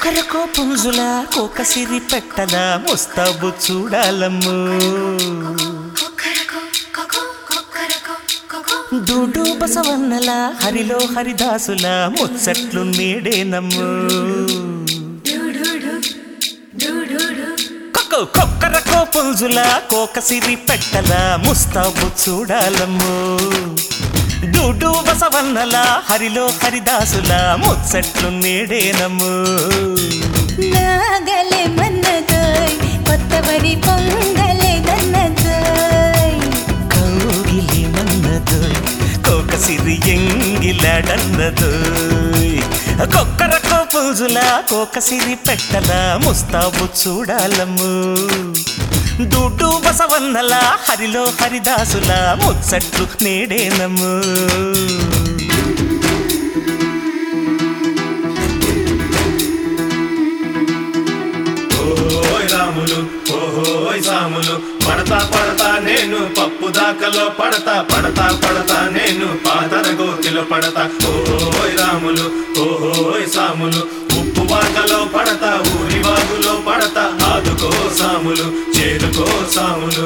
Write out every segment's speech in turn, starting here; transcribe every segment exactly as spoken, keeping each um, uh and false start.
కొక్కరకో పుంజుల కోకసిరి పెట్టల ముస్తాబు చూడాలమ్ము డూడు బసవన్నల హరిలో హరిదాసుల ముచ్చట్లు నేడేనమ్ము కొక్కరకో పుంజుల కోకసిరి పెట్టల ముస్తాబు చూడాలమ్ము డూడు బసవన్నల హరిలో హరిదాసుల ముచ్చట్లు నేడేనమ్ము నాగలే మన్నదోయ్ కొత్తవరి పొంగలే దన్నదోయ్ కౌగిలి మన్నదోయ్ కోకసిరి ఎంగిలాడన్నదోయ్ కొక్కరకో పుంజుల కోకసిరి పెట్టల ముస్తాబు చూడాలమ్ము డూడు బసవన్నల హరిలో హరిదాసుల ముచ్చట్లు నేడేనమ్ము ఓయ్ రాములు ఓహోయ్ సాములు పడతా పడతా నేను పప్పు దాకలో పడతా పడతా పడతా నేను పాతర గోతిలో పడతా ఓయ్ రాములు ఓహోయ్ సాములు ఉప్పు వాకలో పడతా ఊరి వాగులో పడతా ఆదుకో సాములు చేరుకో సాములు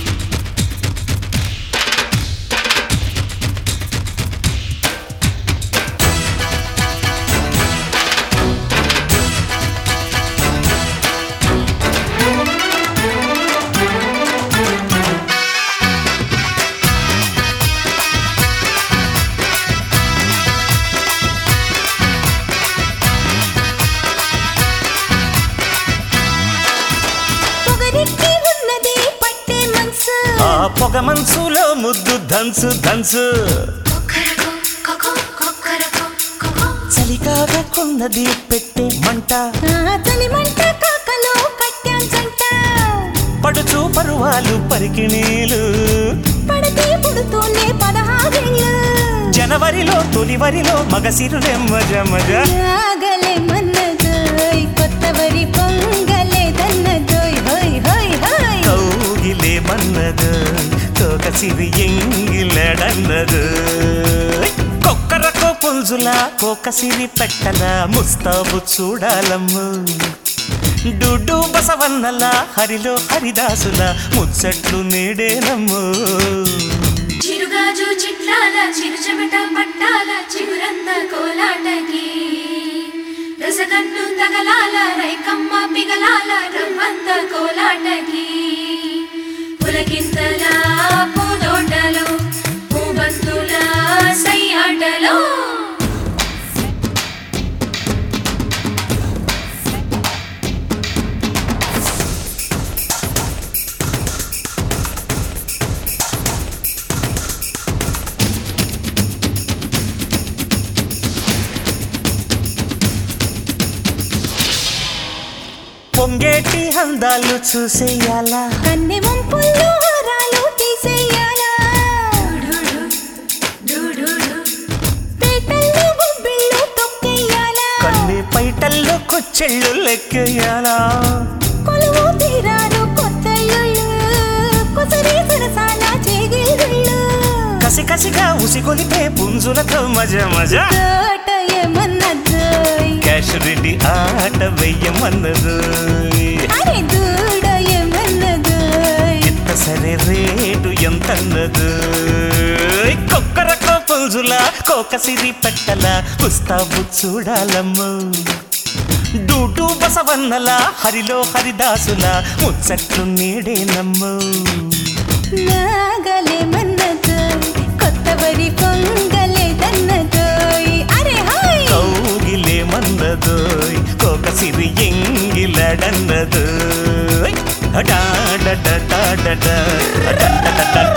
పొగ మనసులో ముద్దు ధన్సు ధన్సు చలికాగా కొన్నది పెట్టే మంట పడుచు పరువాలు పరికిణీలు జనవరిలో తొలివరిలో మగసిరు నెమ్మజ మజ కొత్తవరి పొంగలే దన్నదోయ్ హోయ్ హోయ్ హోయ్ కౌగిలే మన్నదు కోకసిరి ఎంగిలాడన్నదు కొక్కరకో పుంజుల కోకసిరి పెట్టల ముస్తాబు చూడాలమ్ము డూడు బసవన్నల హరిలో హరిదాసుల ముచ్చట్లు నేడేనమ్ము చిరుగాజు చిట్లాల చిరుచెమట పట్టాల చిగురంత కోలాటకి రసగన్ను తగలాల రైకమ్మ పిగలాల రవ్వంత కోలాటకి పులకింతల పూదోటలో పూబంతుల సయ్యాటలో పొంగేటి అందాలు చూసేయాలా కన్నె వంపుల్లో హారాలు తీసేయాలా పేటల్లో బొబ్బిళ్ళు తొక్కేయాలా కన్ని పైటల్లో కొచ్చెళ్ళు లెక్కేయాలా కొలువు తీరారు కొత్త ఇళ్ళు కొసరి సరసాల చేగిళ్ళు కసి కసిగా ఉసిగొలిపే పుంజులతో మజ మజ తోట ఏమన్నదోయ్ క్యాష్ రెడ్డి ఆట వెయ్యమన్నదు అరే దూడ ఏమన్నదోయ్ ఎంత సరే రేటు ఎంతన్నదు కొక్కరకో పుంజుల కోకసిరి పెట్టల పుస్తాబు చూడాలమ్ము డూడు బసవన్నల హరిలో హరిదాసుల ముచ్చట్లు నేడేనమ్ము నాగలే మన్నదోయ్ కొత్తవరి పొంగలే దన్నదోయ్ అరే హాయ్ కౌగిలే మన్నదోయ్ కోకసిరి ఎంగిలాడన్నదోయ్ డా డా డా డా డా డా డా డా డా